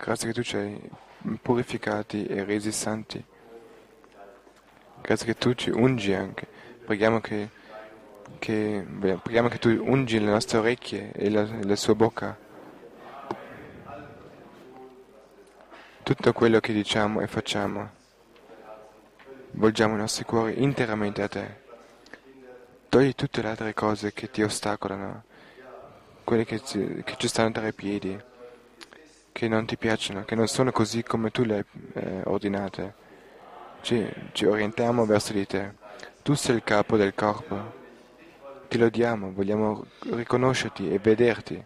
Grazie che tu ci hai purificati e resi santi. Grazie che tu ci ungi anche. Preghiamo preghiamo che tu ungi le nostre orecchie e la sua bocca. Tutto quello che diciamo e facciamo, volgiamo i nostri cuori interamente a te. Togli tutte le altre cose che ti ostacolano, quelle che ci stanno tra i piedi, che non ti piacciono, che non sono così come tu le hai ordinate. Ci orientiamo verso di te. Tu sei il capo del corpo. Ti lodiamo, vogliamo riconoscerti e vederti.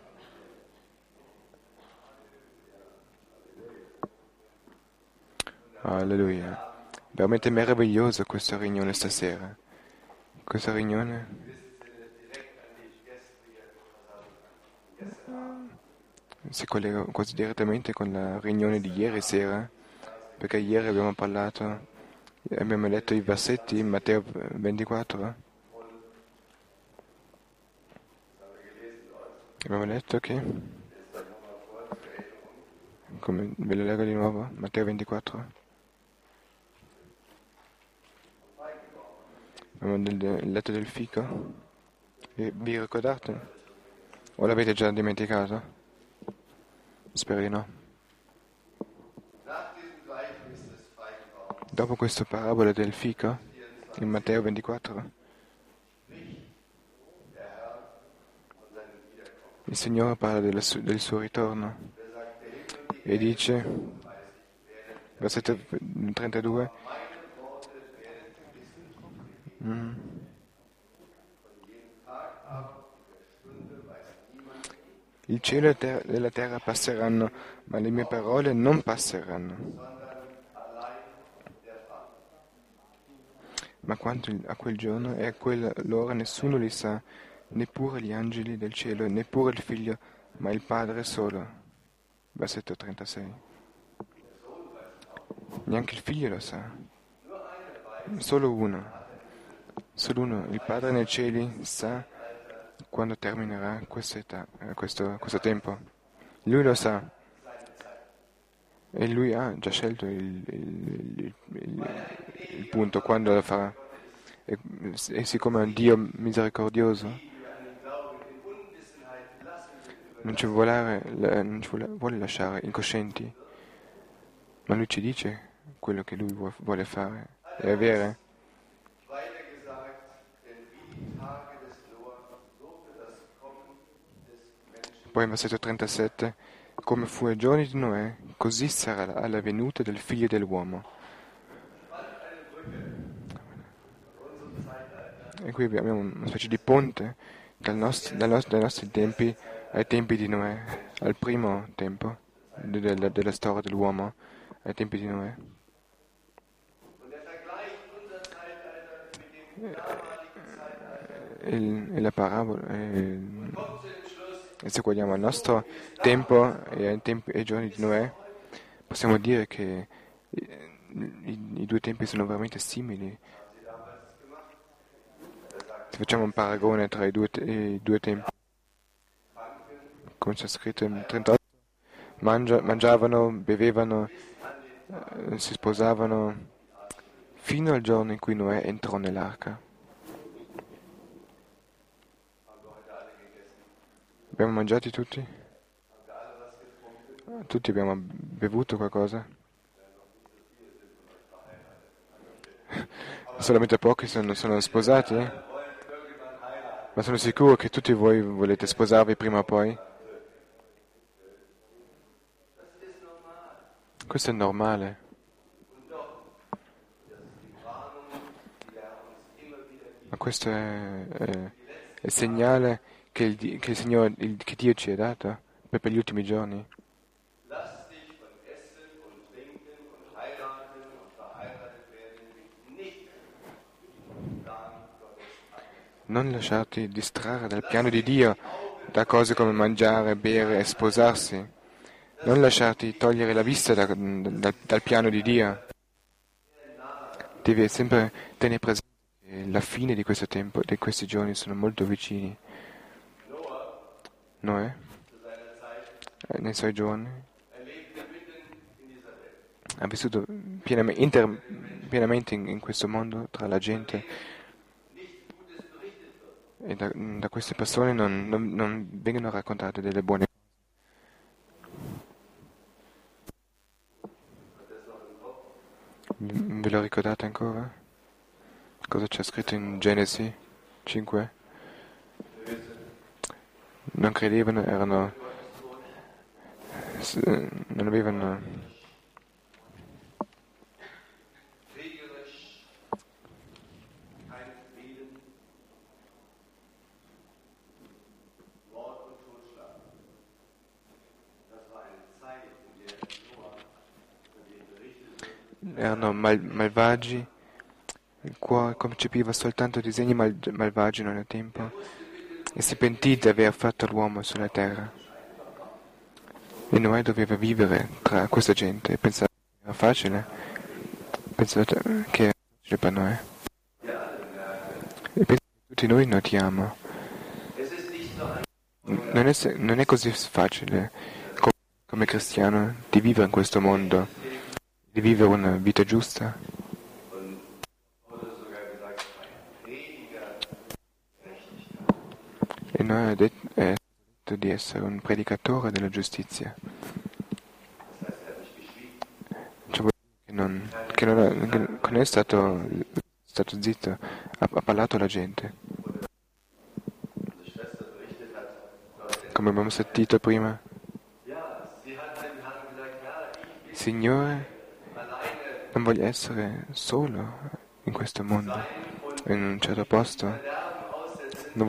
Alleluia. Veramente meraviglioso questa riunione stasera. Questa riunione si collega quasi direttamente con la riunione di ieri sera, perché ieri abbiamo parlato, abbiamo letto i versetti in Matteo 24. Abbiamo letto che, come ve lo leggo di nuovo, Matteo 24. Abbiamo letto del fico. Vi ricordate? O l'avete già dimenticato? Spero di no. Dopo questa parabola del fico, in Matteo 24, il Signore parla del suo ritorno e dice, versetto 32, il cielo e la terra passeranno, ma le mie parole non passeranno. Ma quanto a quel giorno e a quell'ora nessuno li sa, neppure gli angeli del cielo, neppure il Figlio, ma il Padre solo. Versetto 36. Neanche il Figlio lo sa. Solo uno. Solo uno. Il Padre nei cieli sa quando terminerà questa età, questo tempo. Lui lo sa. E lui ha già scelto il punto, quando lo farà. E siccome è un Dio misericordioso, vuole lasciare incoscienti, ma lui ci dice quello che lui vuole fare e avere. Poi in versetto 37, come fu ai giorni di Noè, così sarà alla venuta del Figlio dell'uomo. E qui abbiamo una specie di ponte dai nostri tempi ai tempi di Noè, al primo tempo della storia dell'uomo, ai tempi di Noè. E la parabola, e se guardiamo al nostro tempo e ai giorni di Noè, possiamo dire che i due tempi sono veramente simili. Se facciamo un paragone tra i due tempi, come c'è scritto in 38, mangiavano, bevevano, si sposavano, fino al giorno in cui Noè entrò nell'arca. Abbiamo mangiati tutti? Tutti abbiamo bevuto qualcosa? Solamente pochi sono sposati? Ma sono sicuro che tutti voi volete sposarvi prima o poi? Questo è normale. Ma questo è il segnale che il Signore, che Dio ci ha dato per gli ultimi giorni. Non lasciarti distrarre dal piano di Dio, da cose come mangiare, bere e sposarsi. Non lasciarti togliere la vista dal piano di Dio. Devi sempre tenere presente che la fine di questo tempo, di questi giorni, sono molto vicini. Noè, nei suoi giorni, ha vissuto pienamente in questo mondo tra la gente e da queste persone non vengono raccontate delle buone cose. Ve lo ricordate ancora? Cosa c'è scritto in Genesi 5? Non credevano, non avevano erano malvagi, il cuore concepiva soltanto disegni malvagi nel tempo e si pentì di aver fatto l'uomo sulla terra. E Noè doveva vivere tra questa gente e pensare che era facile, pensate che era facile per Noè. E penso che tutti noi notiamo. Non è così facile come cristiano di vivere in questo mondo, di vivere una vita giusta. E noi è detto di essere un predicatore della giustizia. Cioè, vuol dire che non è stato zitto, ha parlato alla gente. Come abbiamo sentito prima, Signore, non voglio essere solo in questo mondo, in un certo posto. Non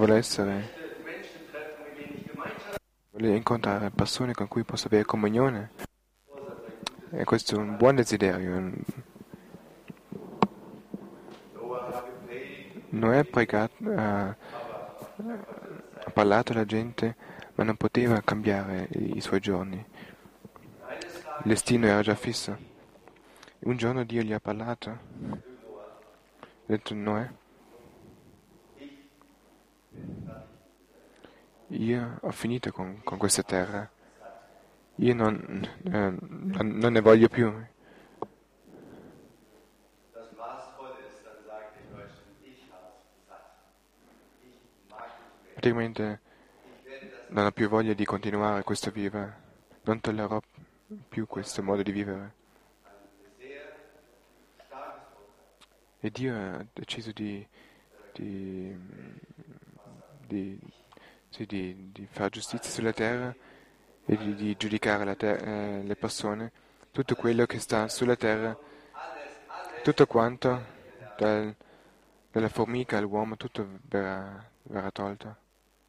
voglio incontrare persone con cui posso avere comunione. E questo è un buon desiderio. Noè ha parlato alla gente, ma non poteva cambiare i suoi giorni. Il destino era già fisso. Un giorno Dio gli ha parlato. Ha detto: Noè, io ho finito con questa terra. Io non ne voglio più. Praticamente non ho più voglia di continuare questo vivere. Non tollererò più questo modo di vivere. E Dio ha deciso di, di, sì, di fare giustizia sulla terra e di giudicare le persone, tutto quello che sta sulla terra, tutto quanto, dalla formica all'uomo, tutto verrà tolto.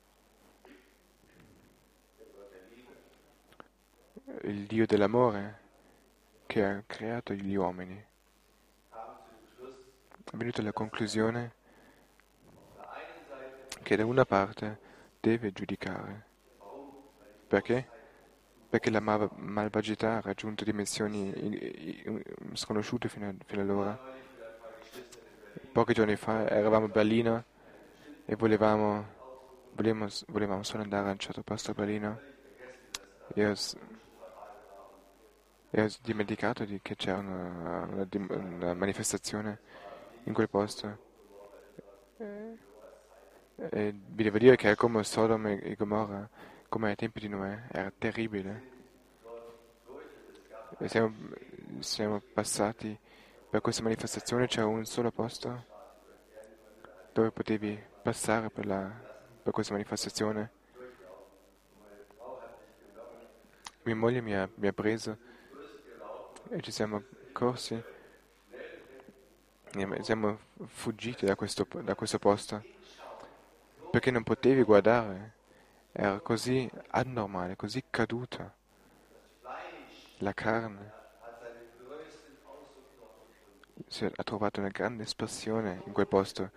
Il Dio dell'amore che ha creato gli uomini è venuto alla conclusione che da una parte deve giudicare. Perché? Perché la malvagità ha raggiunto dimensioni sconosciute fino ad ora. Pochi giorni fa eravamo a Berlino e volevamo solo andare a un certo posto a Berlino e ho dimenticato che c'era una manifestazione in quel posto. E vi devo dire che è come Sodoma e Gomorra, come ai tempi di Noè, era terribile. E siamo passati per questa manifestazione, c'era un solo posto dove potevi passare per questa manifestazione. Mia moglie mi ha preso e ci siamo corsi e siamo fuggiti da questo posto perché non potevi guardare. Era così anormale, così caduta. La carne ha trovato una grande espressione in quel posto.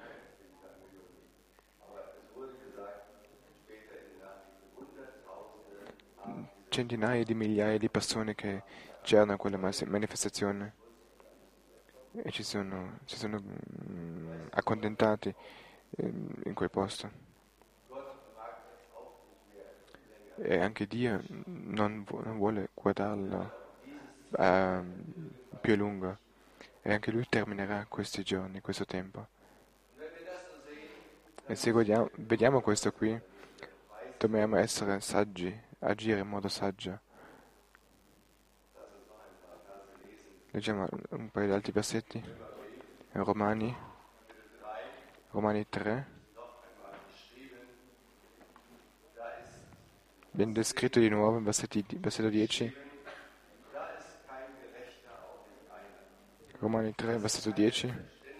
Centinaia di migliaia di persone che c'erano a quella manifestazione e si sono accontentati in quel posto. E anche Dio non vuole guardarlo più a lungo e anche lui terminerà questi giorni, questo tempo. E se vediamo questo qui, dobbiamo essere saggi, agire in modo saggio. Leggiamo un paio di altri versetti. Romani, Romani 3. Viene descritto di nuovo in versetto 10. Romani 3, versetto 10.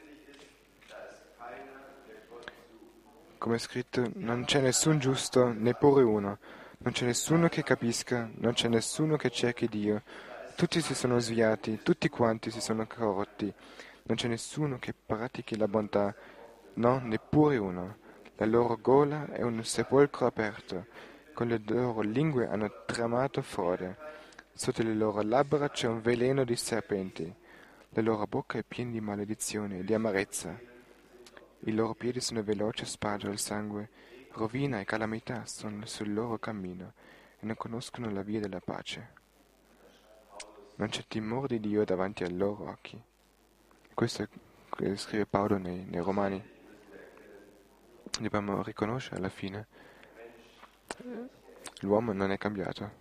Come è scritto, non c'è nessun giusto, neppure uno. Non c'è nessuno che capisca, non c'è nessuno che cerchi Dio. Tutti si sono sviati, tutti quanti si sono corrotti. Non c'è nessuno che pratichi la bontà, no, neppure uno. La loro gola è un sepolcro aperto. Con le loro lingue hanno tramato frode. Sotto le loro labbra c'è un veleno di serpenti. La loro bocca è piena di maledizione e di amarezza. I loro piedi sono veloci a spargere il sangue. Rovina e calamità sono sul loro cammino e non conoscono la via della pace. Non c'è timore di Dio davanti ai loro occhi. Questo è quello che scrive Paolo nei Romani. Dobbiamo riconoscere alla fine, l'uomo non è cambiato.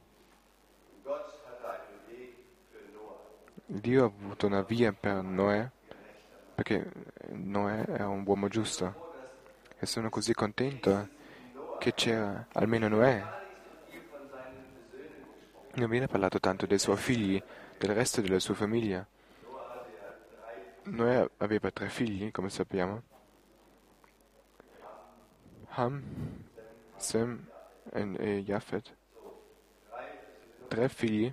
Dio ha avuto una via per Noè, perché Noè era un uomo giusto. E sono così contento che c'era almeno Noè. Non viene parlato tanto dei suoi figli, del resto della sua famiglia. Noè aveva 3 figli, come sappiamo. Ham, Sem e Japhet. 3 figli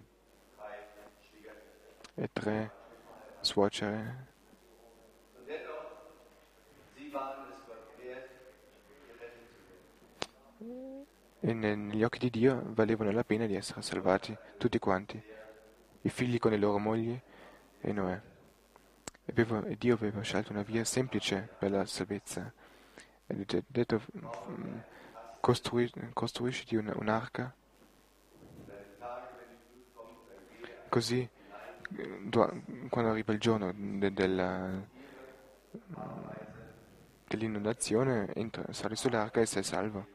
e 3 suocere. E negli occhi di Dio valevano la pena di essere salvati, tutti quanti, i figli con le loro mogli e Noè. E Dio aveva scelto una via semplice per la salvezza. E ha detto, costruisciti un'arca, così quando arriva il giorno dell'inondazione, sali sull'arca e sei salvo.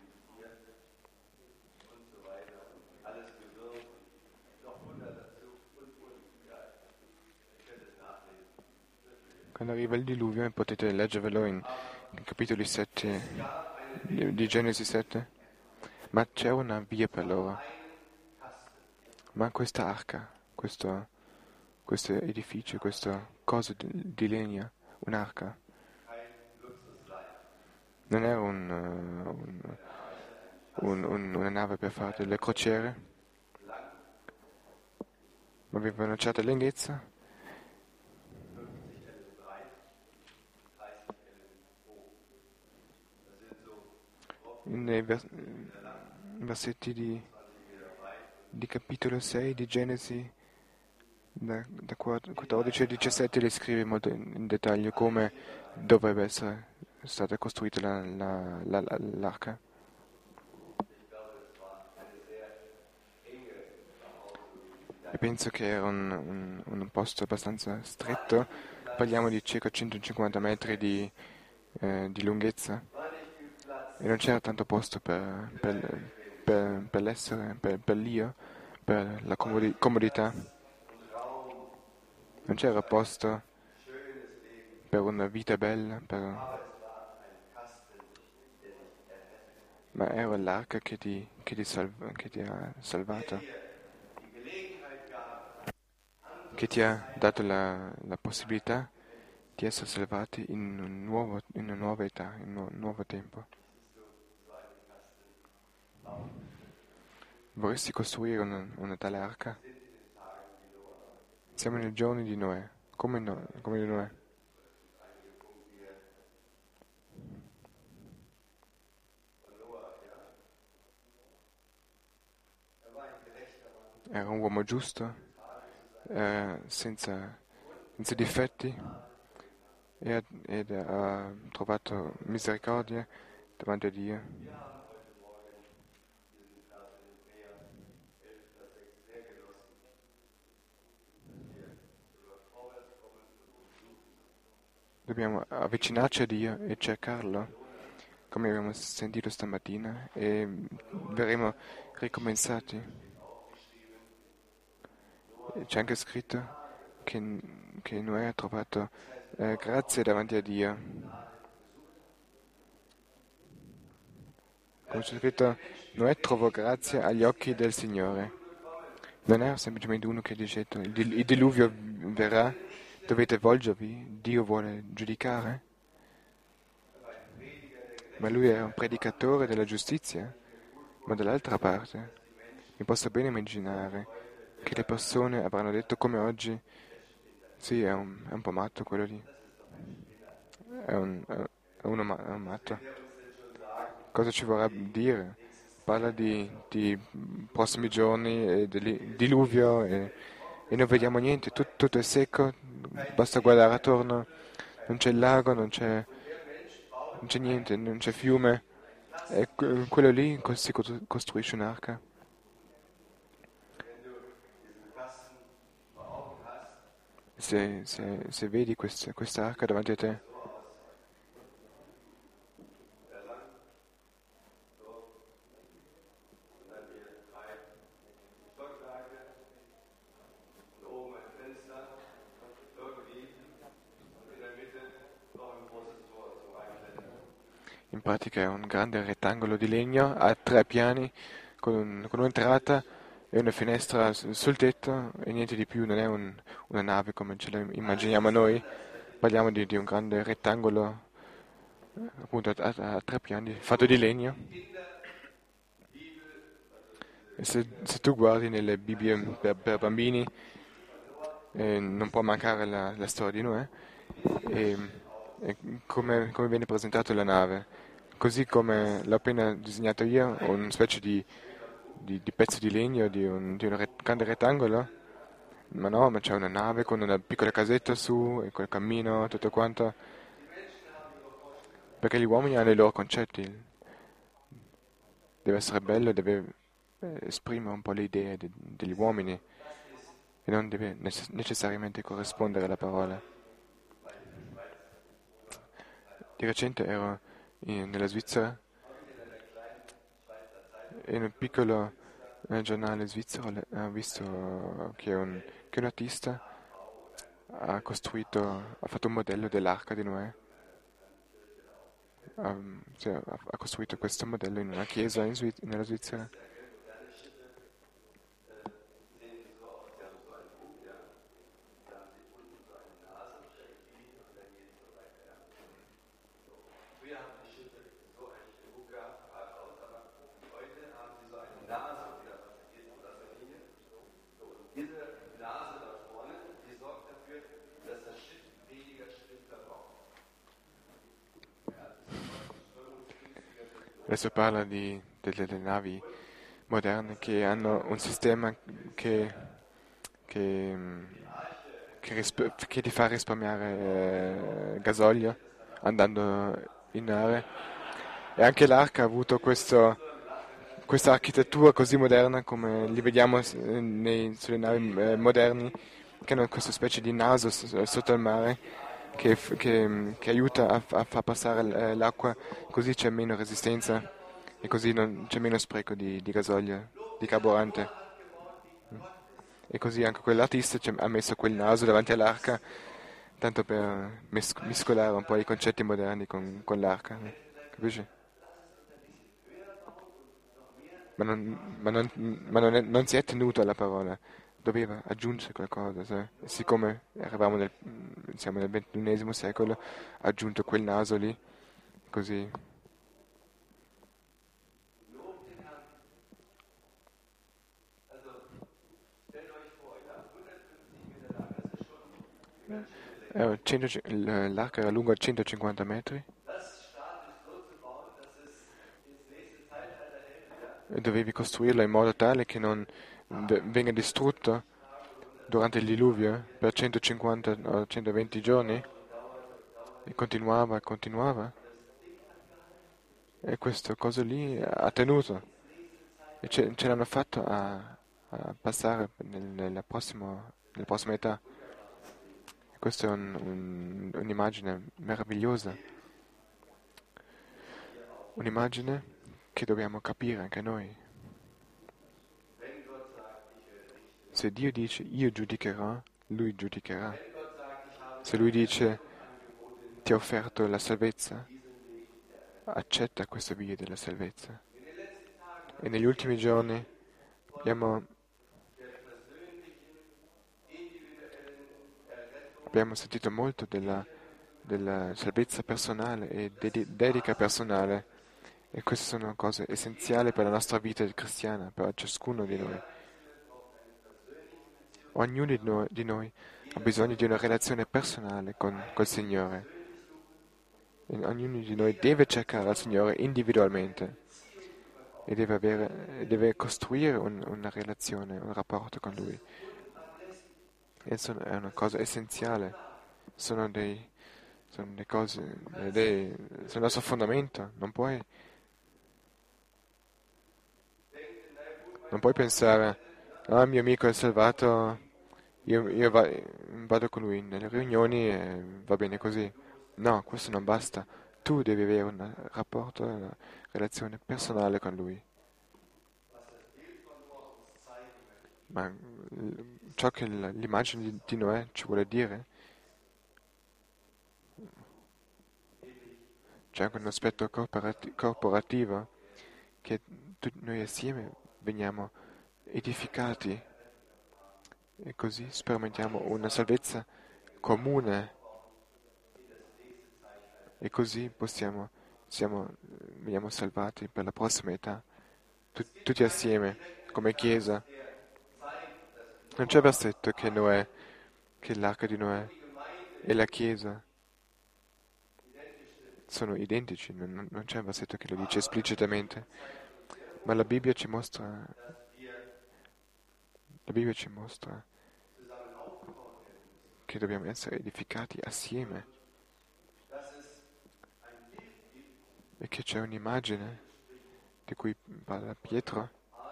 Quando arriva il diluvio, potete leggervelo in capitoli 7 di Genesi 7, ma c'è una via per loro. Ma questa arca, questo edificio, questa cosa di legna, un'arca, non era una nave per fare delle crociere, ma aveva una certa lunghezza. Nei versetti di capitolo 6 di Genesi, da 14 a 17, descrive molto in dettaglio come dovrebbe essere stata costruita l'arca. E penso che era un posto abbastanza stretto, parliamo di circa 150 metri di lunghezza e non c'era tanto posto per l'essere, per l'io, per la comodità. Non c'era posto per una vita bella, ma era l'arca che ti ha salvato, che ti ha dato la possibilità di essere salvati in una nuova età, in un nuovo tempo. Vorresti costruire una tale arca? Siamo nei giorni di Noè, come di Noè. Era un uomo giusto, senza difetti, ed ha trovato misericordia davanti a Dio. Dobbiamo avvicinarci a Dio e cercarlo, come abbiamo sentito stamattina, e verremo ricompensati. C'è anche scritto che Noè ha trovato grazia davanti a Dio. Come c'è scritto, Noè trovò grazia agli occhi del Signore. Non è semplicemente uno che dice il diluvio verrà, dovete volgervi, Dio vuole giudicare. Ma lui è un predicatore della giustizia. Ma dall'altra parte, mi posso bene immaginare che le persone avranno detto come oggi, sì, è un po' matto quello lì, è un matto. Cosa ci vorrà dire? Parla di prossimi giorni, e del diluvio e non vediamo niente, tutto è secco, basta guardare attorno, non c'è il lago, non c'è niente, non c'è fiume. E quello lì si costruisce un'arca. Se vedi questa arca davanti a te, in pratica è un grande rettangolo di legno a 3 piani con un'entrata e una finestra sul tetto e niente di più, non è una nave come ce la immaginiamo noi, parliamo di un grande rettangolo appunto a 3 piani fatto di legno. E se tu guardi nelle Bibbie per bambini non può mancare la storia di Noè e, e come viene presentata la nave. Così come l'ho appena disegnato io, una specie di pezzo di legno, di un grande rettangolo, ma no, ma c'è una nave con una piccola casetta su e col cammino, tutto quanto, perché gli uomini hanno i loro concetti, deve essere bello, deve esprimere un po' le idee degli uomini e non deve necessariamente corrispondere alla parola. Di recente ero nella Svizzera e in un piccolo giornale svizzero ho visto che un artista ha fatto un modello dell'arca di Noè. Sì, ha costruito questo modello in una chiesa nella Svizzera. Adesso parla delle navi moderne che hanno un sistema che, che, mm, che ti fa risparmiare gasolio andando in nave. E anche l'arca ha avuto questa architettura così moderna come li vediamo sulle navi moderni, che hanno questa specie di naso sotto il mare che aiuta a far passare l'acqua, così c'è meno resistenza e così c'è meno spreco di gasolio, di carburante. E così anche quell'artista ha messo quel naso davanti all'arca, tanto per mescolare un po' i concetti moderni con l'arca, capisci? Non si è tenuto alla parola, doveva aggiungere qualcosa, sai? Siccome siamo nel XXI secolo, ha aggiunto quel naso lì, così. L'arca era lunga 150 metri e dovevi costruirla in modo tale che non venga distrutto durante il diluvio per 150 o 120 giorni e continuava e questo coso lì ha tenuto e ce l'hanno fatto a passare nella prossima età. Questa è un'immagine meravigliosa, un'immagine che dobbiamo capire anche noi. Se Dio dice io giudicherò, Lui giudicherà. Se Lui dice ti ho offerto la salvezza, accetta questa via della salvezza. E negli ultimi giorni abbiamo sentito molto della salvezza personale e dedica personale, e queste sono cose essenziali per la nostra vita cristiana, per ciascuno di noi. Ognuno di noi ha bisogno di una relazione personale col Signore. E ognuno di noi deve cercare il Signore individualmente e deve costruire una relazione, un rapporto con Lui. E è una cosa essenziale, sono delle cose, sono il nostro fondamento. Non puoi pensare, ah, mio amico è salvato, io vado con lui nelle riunioni e va bene così. No, questo non basta. Tu devi avere un rapporto, una relazione personale con lui. Ma ciò che l'immagine di Noè ci vuole dire, c'è anche un aspetto corporativo, che noi assieme veniamo edificati e così sperimentiamo una salvezza comune e così veniamo salvati per la prossima età, tutti assieme, come Chiesa. Non c'è versetto che l'arca di Noè e la Chiesa sono identici, non c'è un versetto che lo dice esplicitamente, ma la Bibbia ci mostra che dobbiamo essere edificati assieme e che c'è un'immagine di cui parla Pietro,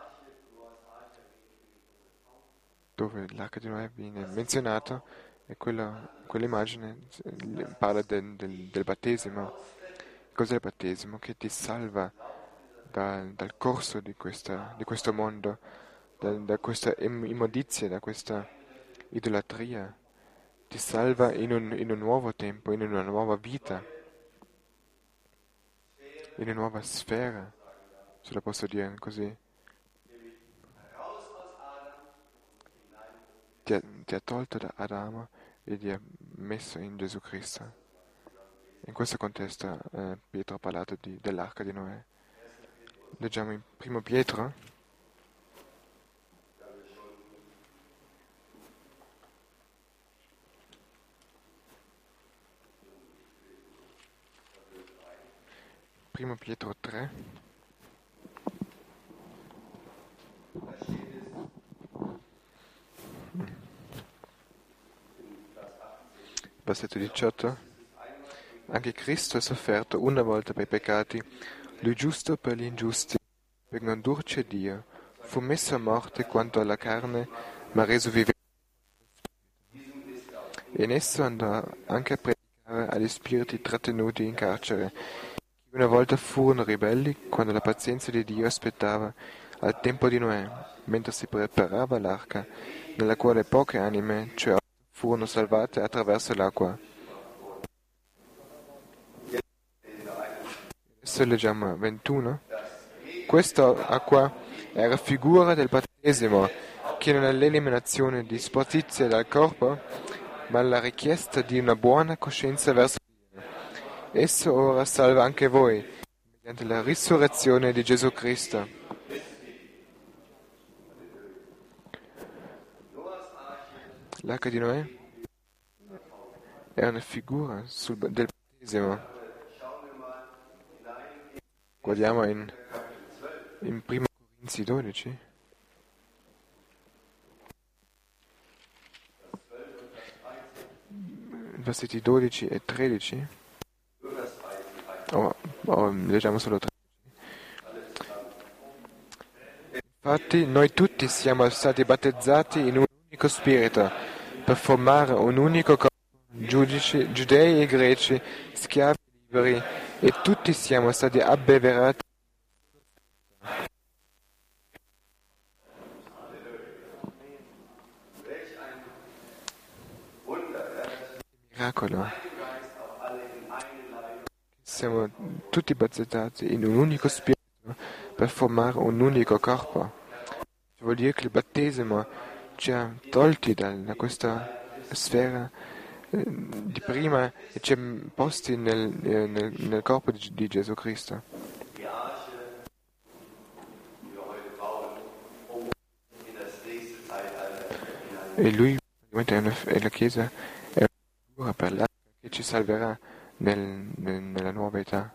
dove l'arca di Noè viene menzionato, e quell'immagine parla del battesimo. Cos'è il battesimo? Che ti salva dal corso di questo mondo, da questa immondizia, da questa idolatria. Ti salva in un nuovo tempo, in una nuova vita, in una nuova sfera, se lo posso dire così. Ti ha tolto da Adamo e ti ha messo in Gesù Cristo. In questo contesto Pietro ha parlato dell'arca di Noè. Leggiamo in 1 Pietro. Primo Pietro 3. Versetto 18. Anche Cristo ha sofferto una volta per i peccati, lui giusto per gli ingiusti, per condurci a Dio. Fu messo a morte quanto alla carne, ma reso vivente. E in esso andò anche a predicare agli spiriti trattenuti in carcere, che una volta furono ribelli quando la pazienza di Dio aspettava al tempo di Noè, mentre si preparava l'arca, nella quale poche anime, cioè furono salvate attraverso l'acqua. Adesso leggiamo 21. Questa acqua era figura del battesimo, che non è l'eliminazione di sportizie dal corpo, ma la richiesta di una buona coscienza verso Dio. Esso ora salva anche voi, mediante la risurrezione di Gesù Cristo. L'arca di Noè è una figura del battesimo. Guardiamo in 1 Corinzi 12. Versetti 12 e 13. Leggiamo solo 13. Infatti noi tutti siamo stati battezzati in un unico spirito per formare un unico corpo, giudici, giudei e greci, schiavi e liberi, e tutti siamo stati abbeverati in miracolo. Siamo tutti battezzati in un unico spirito per formare un unico corpo. Vuol dire che il battesimo ci ha tolti da questa sfera di prima e ci ha posti nel corpo di Gesù Cristo. E lui, praticamente, la Chiesa è una figura per l'arca che ci salverà nella nuova età.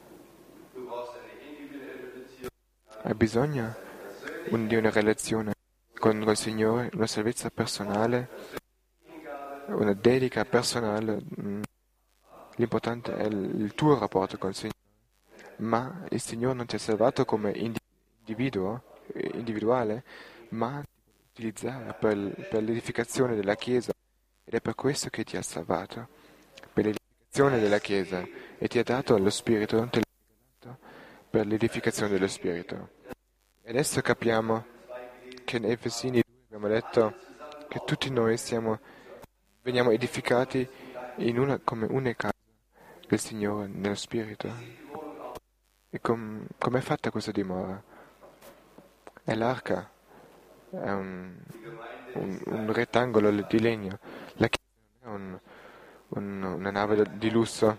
Ha bisogno di una relazione con il Signore, una salvezza personale, una dedica personale. L'importante è il tuo rapporto con il Signore. Ma il Signore non ti ha salvato come individuale, ma ti vuole utilizzare per l'edificazione della Chiesa. Ed è per questo che ti ha salvato, per l'edificazione della Chiesa, e ti ha dato lo Spirito, te l'ha dato per l'edificazione dello Spirito. E adesso capiamo che in Efesini 2 abbiamo letto che tutti noi veniamo edificati come una casa del Signore nello Spirito. E com'è fatta questa dimora? È l'arca, è un rettangolo di legno. La chiesa non è una nave di lusso,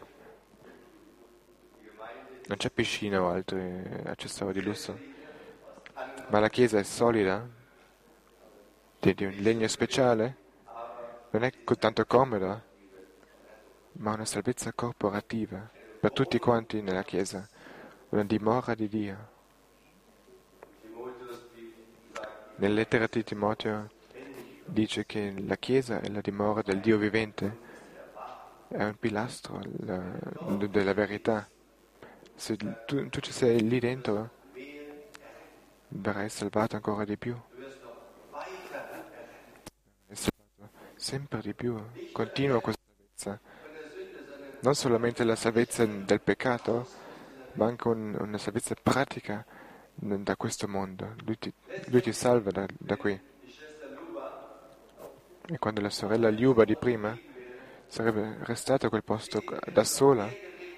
non c'è piscina o altri accessori di lusso, ma la chiesa è solida, di un legno speciale, non è tanto comoda, ma una salvezza corporativa per tutti quanti nella chiesa, una dimora di Dio. Nella lettera di Timoteo dice che la Chiesa è la dimora del Dio vivente, è un pilastro della verità. Se tu ci sei lì dentro, verrai salvato ancora di più. Verrai salvato sempre di più. Continua questa salvezza. Non solamente la salvezza del peccato, ma anche una salvezza pratica da questo mondo. Lui ti salva da qui. E quando la sorella Liuba di prima sarebbe restata a quel posto da sola,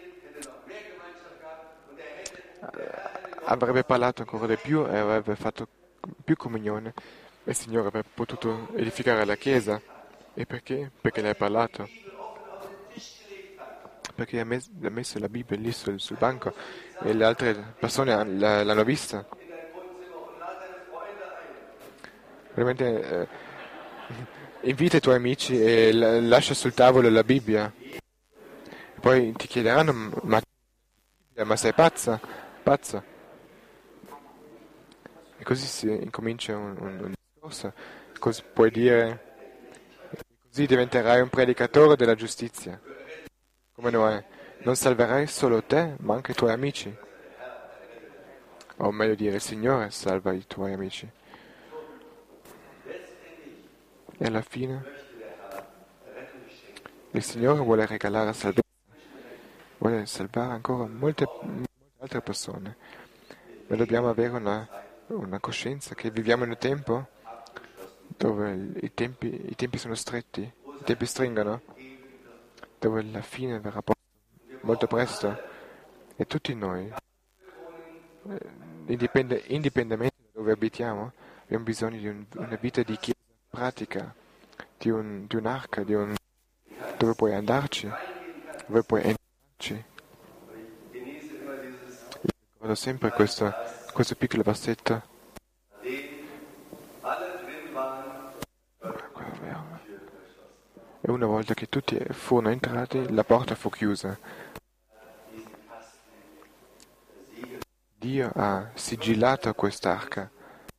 avrebbe parlato ancora di più e avrebbe fatto più comunione e il Signore avrebbe potuto edificare la Chiesa. E perché? Perché lei ha parlato. Perché ha messo la Bibbia lì sul banco e le altre persone l'hanno vista. Veramente invita i tuoi amici e lascia sul tavolo la Bibbia. Poi ti chiederanno, ma sei pazza? Pazzo? E così si incomincia un discorso. Così puoi dire, così diventerai un predicatore della giustizia. Come Noè, non salverai solo te, ma anche i tuoi amici. O meglio dire, il Signore salva i tuoi amici. E alla fine il Signore vuole regalare salvezza, vuole salvare ancora molte altre persone. Ma dobbiamo avere una coscienza che viviamo in un tempo dove i tempi sono stretti, i tempi stringono, dove la fine verrà molto presto e tutti noi, indipendentemente da dove abitiamo, abbiamo bisogno di una vita di chiesa pratica, di un'arca, dove puoi andarci, dove puoi entrarci. Io ricordo sempre questo piccolo versetto. E una volta che tutti furono entrati, la porta fu chiusa. Dio ha sigillato quest'arca.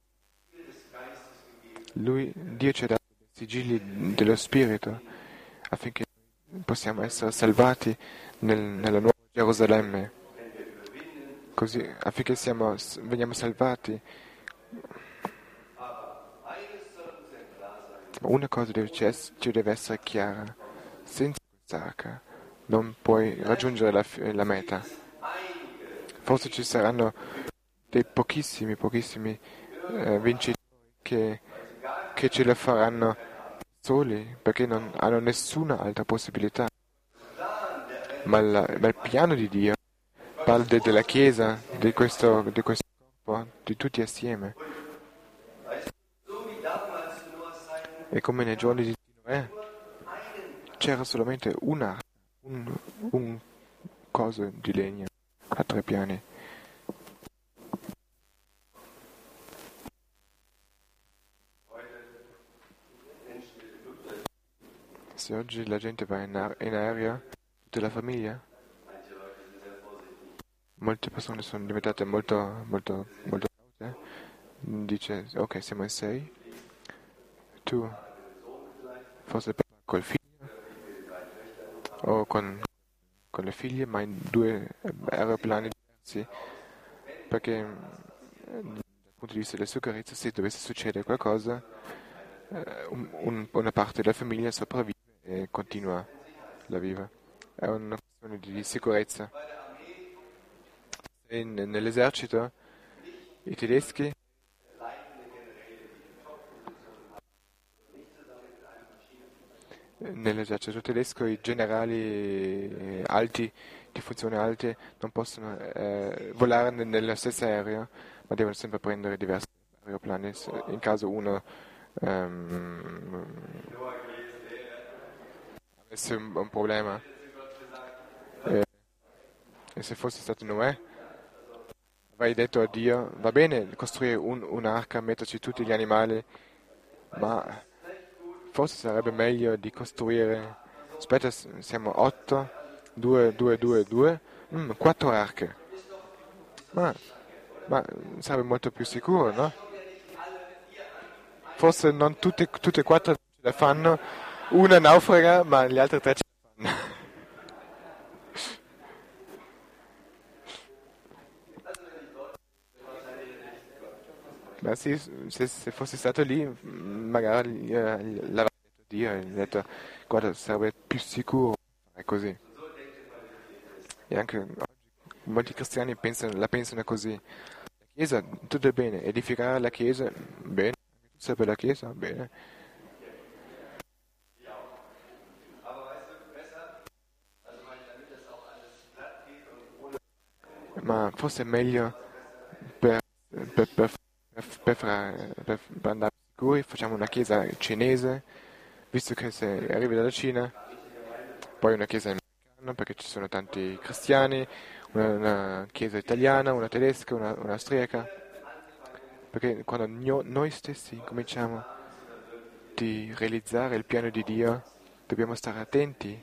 Dio ci ha dato i sigilli dello Spirito affinché possiamo essere salvati nella nuova Gerusalemme, così affinché veniamo salvati. Una cosa ci deve essere chiara: senza quest'arca non puoi raggiungere la meta. Forse ci saranno dei pochissimi vincitori che ce la faranno soli perché non hanno nessuna altra possibilità. Ma il piano di Dio parla della Chiesa, di questo corpo, di tutti assieme. E come nei giorni di Noè c'era solamente un coso di legno a 3 piani. Se oggi la gente va in aereo, tutta la famiglia, molte persone sono diventate molto caute. Dice, ok, siamo in 6, tu forse col figlio o con le figlie, ma in 2 aeroplani diversi, perché dal punto di vista della sicurezza, se dovesse succedere qualcosa, una parte della famiglia sopravvive e continua la vita. È una questione di sicurezza. Nell'esercito i tedeschi, nell'esercito tedesco i generali alti, di funzioni alte, non possono volare nello stesso aereo, ma devono sempre prendere diversi aeroplani in caso uno avesse un problema. E, e se fosse stato Noè, avrei detto a Dio, va bene costruire un'arca, metterci tutti gli animali, ma forse sarebbe meglio di costruire, aspetta, siamo 8, 2, 2, 2, 2, 4 arche. Ma, ma sarebbe molto più sicuro, no? Forse non tutte e 4 ce la fanno, una naufraga, ma gli altri 3 ce la fanno. Ma sì, se fossi stato lì, magari l'avrei detto a Dio, e gli ho detto, guarda, sarebbe più sicuro fare così. E anche oggi molti cristiani la pensano così. La Chiesa, tutto è bene, edificare la Chiesa, bene, tu sei per la Chiesa, bene. Ma forse è meglio per, per, per, per andare sicuri, facciamo una Chiesa cinese, visto che se arrivi dalla Cina, poi una Chiesa americana, perché ci sono tanti cristiani, una Chiesa italiana, una tedesca, una austriaca, perché quando noi stessi cominciamo di realizzare il piano di Dio, dobbiamo stare attenti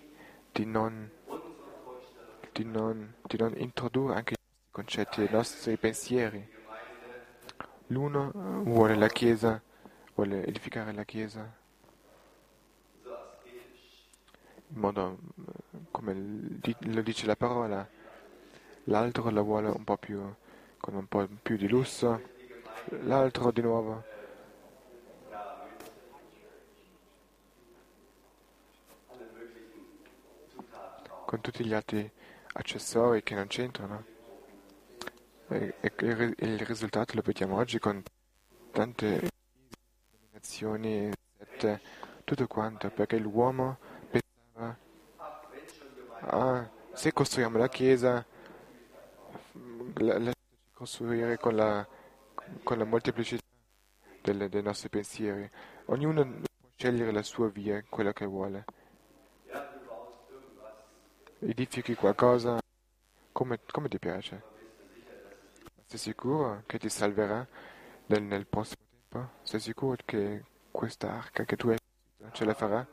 di non introdurre anche i nostri concetti, i nostri pensieri. L'uno vuole la Chiesa, vuole edificare la Chiesa in modo come lo dice la parola, l'altro la vuole un po' più, con un po' più di lusso, l'altro di nuovo con tutti gli altri accessori che non c'entrano. E il risultato lo vediamo oggi con tante denominazioni, sette, tutto quanto, perché l'uomo pensava, ah, se costruiamo la chiesa, lasciaci costruire con la molteplicità dei nostri pensieri. Ognuno può scegliere la sua via, quello che vuole. Edifichi qualcosa come ti piace. Sei sicuro che ti salverà nel prossimo tempo? Sei sicuro che questa arca che tu hai costruito ce la farà?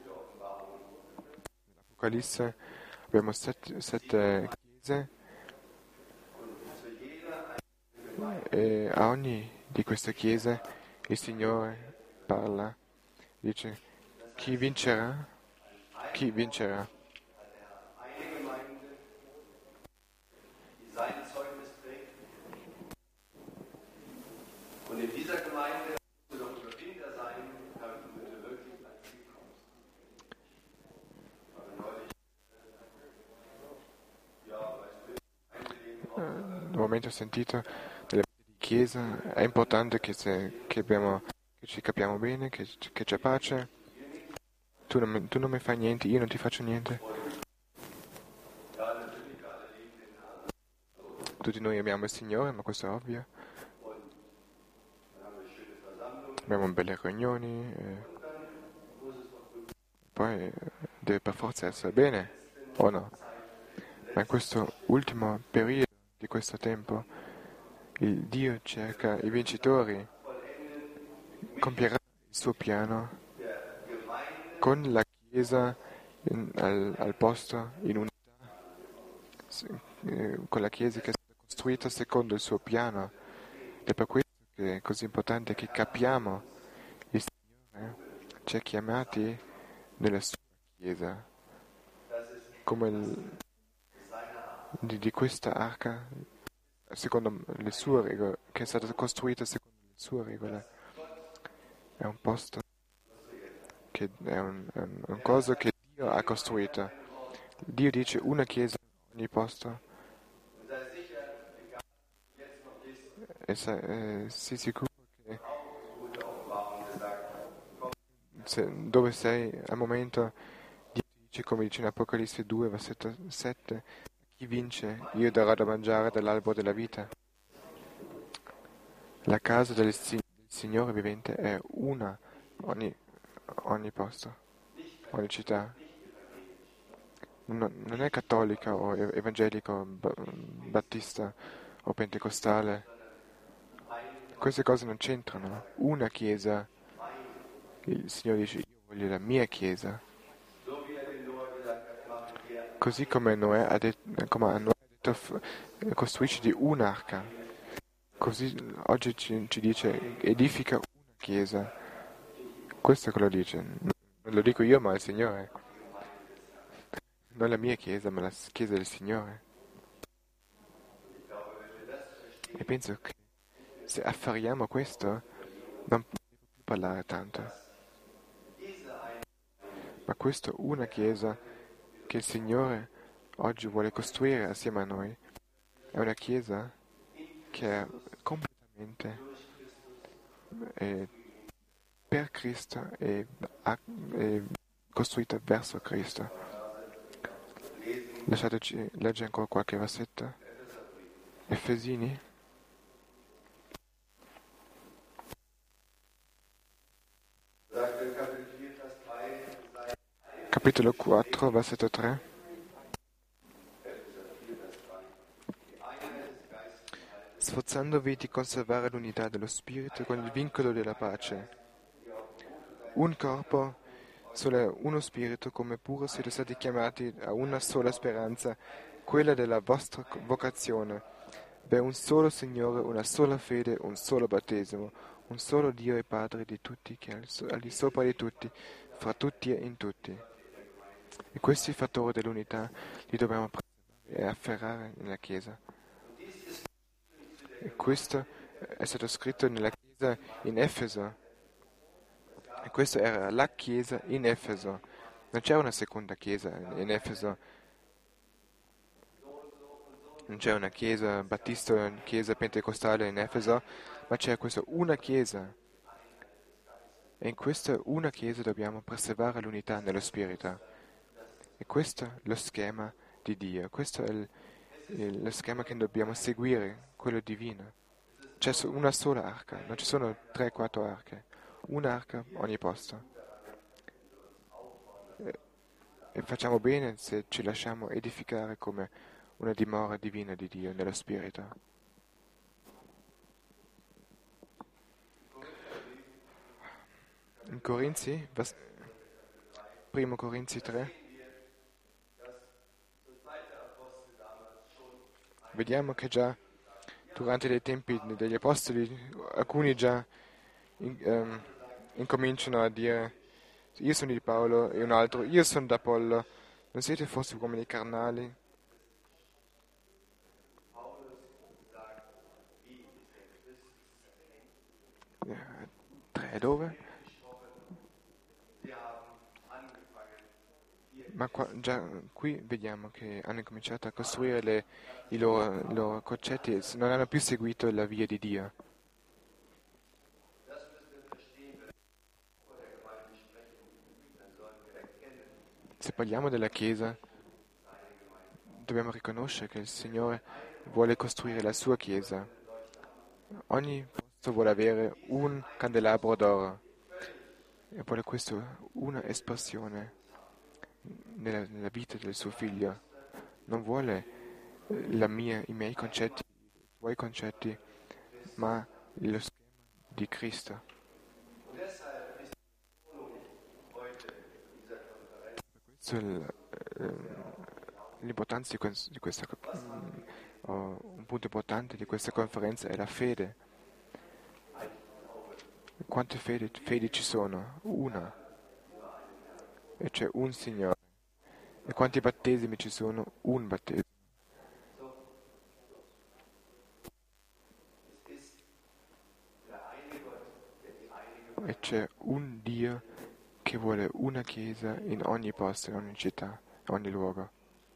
Nell'Apocalisse abbiamo sette chiese e a ogni di queste chiese il Signore parla, dice chi vincerà? Chi vincerà? ultimamente ho sentito nelle di chiesa, è importante che ci capiamo bene, che c'è pace. Tu non mi fai niente, io non ti faccio niente. Tutti noi amiamo il Signore, ma questo è ovvio. Abbiamo belle riunioni, poi deve per forza essere bene, o no? Ma in questo ultimo periodo di questo tempo, il Dio cerca i vincitori, compierà il suo piano con la Chiesa al posto, in unità, con la Chiesa che è stata costruita secondo il suo piano. È per questo che è così importante che capiamo il Signore ci ha chiamati nella sua Chiesa, come di questa arca, secondo le sue regole, che è stata costruita secondo le sue regole. È un posto è un cosa che Dio ha costruito. Dio dice una chiesa in ogni posto e sii sicuro che dove sei al momento Dio ti dice, come dice in Apocalisse 2, versetto 7, chi vince io darò da mangiare dall'albero della vita. La casa del Signore vivente è una ogni posto, ogni città. Non è cattolica o evangelica o battista o pentecostale. Queste cose non c'entrano. Una chiesa, il Signore dice, io voglio la mia chiesa. Così come come a Noè ha detto, costruisci di un'arca. Così oggi ci dice, edifica una chiesa. Questo è quello che dice. Non lo dico io, ma il Signore. Non la mia chiesa, ma la chiesa del Signore. E penso che se afferriamo questo, non devo più parlare tanto. Ma questa una chiesa che il Signore oggi vuole costruire assieme a noi è una chiesa che è completamente eh, per Cristo e costruita verso Cristo. Lasciateci leggere ancora qualche versetto. Efesini. Capitolo 4, versetto 3. Sforzandovi di conservare l'unità dello Spirito con il vincolo della pace. Un corpo, solo uno Spirito, come pure siete stati chiamati a una sola speranza, quella della vostra vocazione. Beh, un solo Signore, una sola fede, un solo battesimo, un solo Dio e Padre di tutti, che è al di sopra di tutti, fra tutti e in tutti. E questi fattori dell'unità li dobbiamo preservare e afferrare nella Chiesa. E questo è stato scritto nella Chiesa in Efeso. E questa era la Chiesa in Efeso. Non c'era una seconda Chiesa in Efeso. Non c'è una Chiesa battista o una Chiesa pentecostale in Efeso, ma c'è questa una Chiesa. E in questa una Chiesa dobbiamo preservare l'unità nello Spirito. E questo è lo schema di Dio. Questo è lo schema che dobbiamo seguire, quello divino. C'è una sola arca, non ci sono 3-4 arche. Un'arca ogni posto. E facciamo bene se ci lasciamo edificare come una dimora divina di Dio nello Spirito. In Corinzi, 1 Corinzi 3, vediamo che già durante i tempi degli Apostoli alcuni già incominciano a dire io sono di Paolo e un altro io sono d'Apollo. Non siete forse uomini carnali? Tre dove? Ma già qui vediamo che hanno cominciato a costruire i loro concetti e non hanno più seguito la via di Dio. Se parliamo della Chiesa, dobbiamo riconoscere che il Signore vuole costruire la sua Chiesa. Ogni posto vuole avere un candelabro d'oro e vuole questo una espressione nella vita del suo figlio. Non vuole i miei concetti, i tuoi concetti, ma lo schema di Cristo. Questo è l'importanza di questa, un punto importante di questa conferenza è la fede. Quante fedi ci sono? Una. E c'è un Signore. E quanti battesimi ci sono? Un battesimo. E c'è un Dio che vuole una Chiesa in ogni posto, in ogni città, in ogni luogo.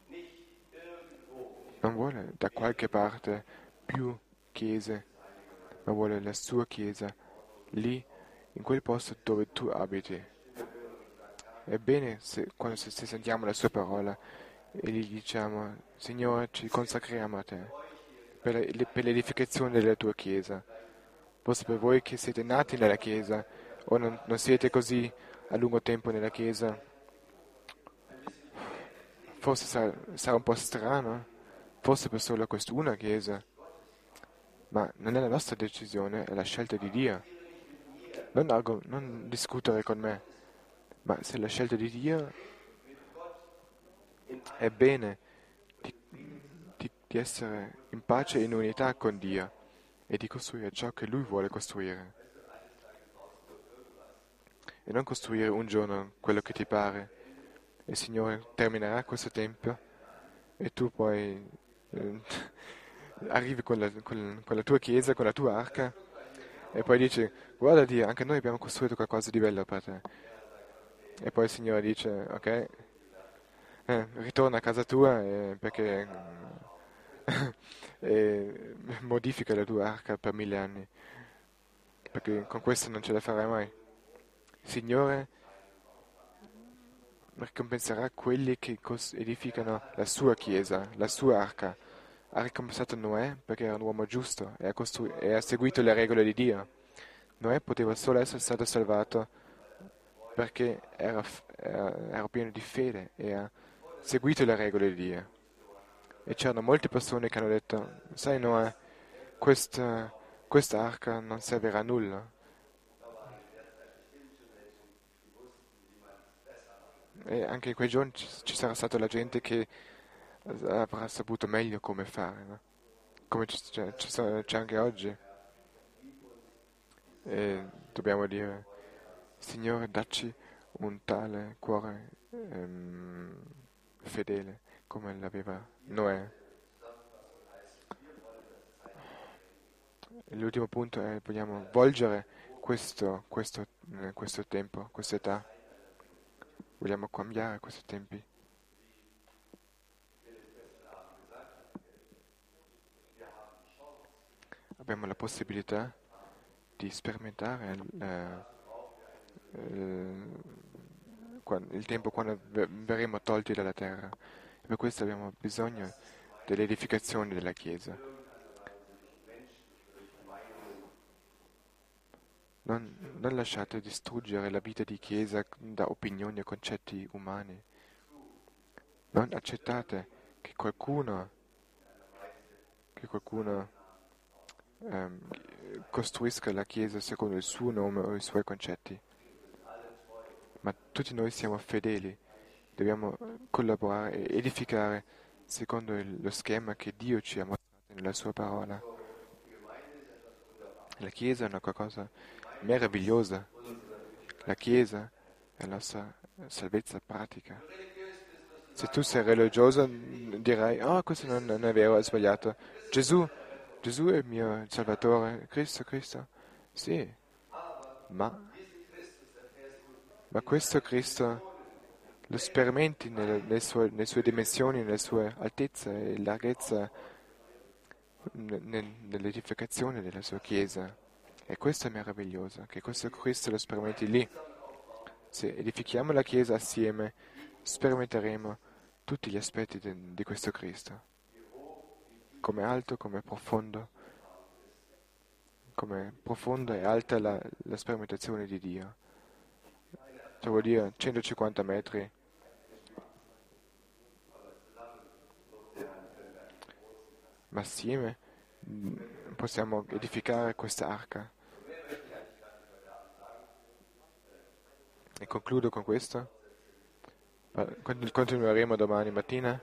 Non vuole da qualche parte più chiese, ma vuole la sua Chiesa lì, in quel posto dove tu abiti. Ebbene, se sentiamo la sua parola e gli diciamo, Signore, ci consacriamo a te per l'edificazione della tua Chiesa. Forse per voi che siete nati nella Chiesa o non siete così a lungo tempo nella Chiesa, forse sarà un po' strano, forse per solo quest'una Chiesa, ma non è la nostra decisione, è la scelta di Dio. Non discutere con me, ma se è la scelta di Dio è bene di essere in pace e in unità con Dio e di costruire ciò che Lui vuole costruire. E non costruire un giorno quello che ti pare. Il Signore terminerà questo tempio e tu poi arrivi con la tua chiesa, con la tua arca e poi dici, guarda Dio, anche noi abbiamo costruito qualcosa di bello per te. E poi il Signore dice, ok, ritorna a casa tua perché e modifica la tua arca per 1000 anni, perché con questo non ce la farai mai. Il Signore ricompenserà quelli che edificano la sua chiesa, la sua arca. Ha ricompensato Noè perché era un uomo giusto e ha seguito le regole di Dio. Noè poteva solo essere stato salvato perché era pieno di fede e ha seguito le regole di Dio. E c'erano molte persone che hanno detto, sai Noè, questa arca non servirà a nulla. E anche in quei giorni ci sarà stata la gente che avrà saputo meglio come fare, no? Come c'è anche oggi. E dobbiamo dire, Signore, dacci un tale cuore fedele come l'aveva Noè. L'ultimo punto è, vogliamo volgere questo tempo, questa età. Vogliamo cambiare questi tempi. Abbiamo la possibilità di sperimentare il tempo quando verremo tolti dalla terra. E per questo abbiamo bisogno dell'edificazione della Chiesa. Non lasciate distruggere la vita di Chiesa da opinioni e concetti umani. Non accettate che qualcuno ehm, costruisca la Chiesa secondo il suo nome o i suoi concetti. Ma tutti noi siamo fedeli, dobbiamo collaborare e edificare secondo lo schema che Dio ci ha mostrato nella sua parola. La Chiesa è una cosa meravigliosa. La Chiesa è la nostra salvezza pratica. Se tu sei religioso dirai, oh questo non è vero, è sbagliato. Gesù è il mio Salvatore, Cristo. Sì, ma questo Cristo lo sperimenti nelle sue dimensioni, nelle sue altezze e larghezza, nell'edificazione della sua Chiesa. E questo è meraviglioso, che questo Cristo lo sperimenti lì. Se edifichiamo la Chiesa assieme, sperimenteremo tutti gli aspetti di questo Cristo, come alto, come profonda e alta la sperimentazione di Dio. Cioè vuol dire 150 metri, ma assieme possiamo edificare questa arca. E concludo con questo. Continueremo domani mattina.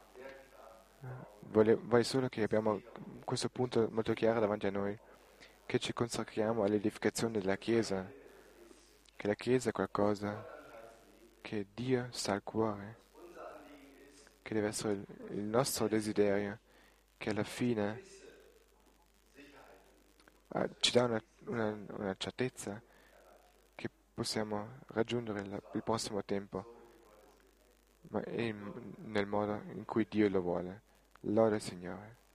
Vorrei solo che abbiamo questo punto molto chiaro davanti a noi, che ci consacriamo all'edificazione della Chiesa, che la Chiesa è qualcosa che Dio sta al cuore, che deve essere il nostro desiderio, che alla fine ci dà una certezza che possiamo raggiungere il prossimo tempo, ma nel modo in cui Dio lo vuole. Lode il Signore.